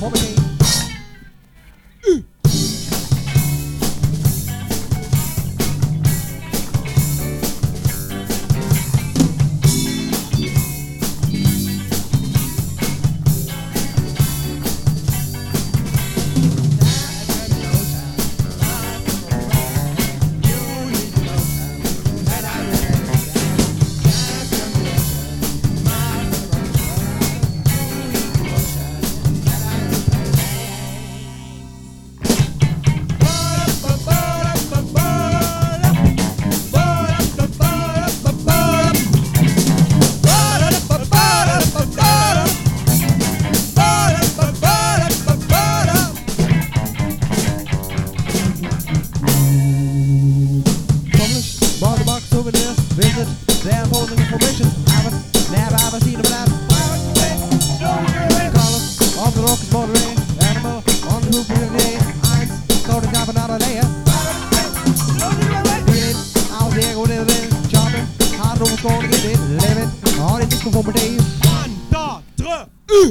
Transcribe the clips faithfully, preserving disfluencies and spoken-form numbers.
conformity. Visit their opposing information. Haven't never ever seen a blast. Colors of the rock is moderate. Animal on the roof of the day. Eyes coated up another layer. Read it out there, go there, there. Chopping. Hard room is going to get it. Live it. All in this conformity. One, two, three.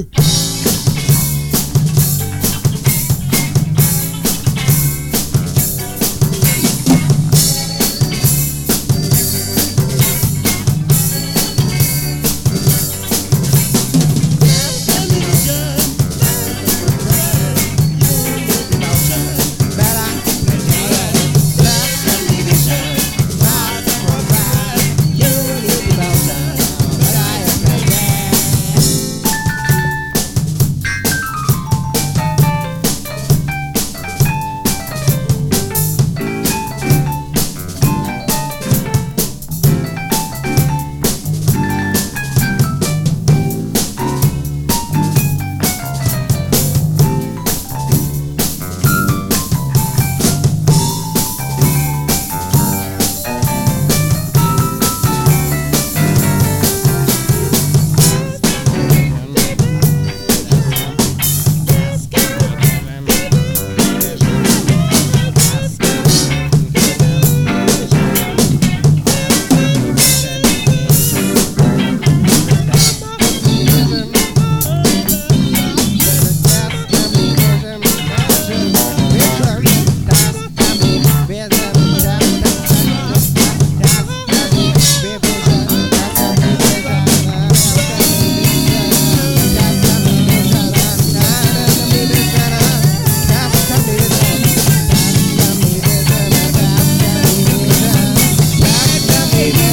Baby.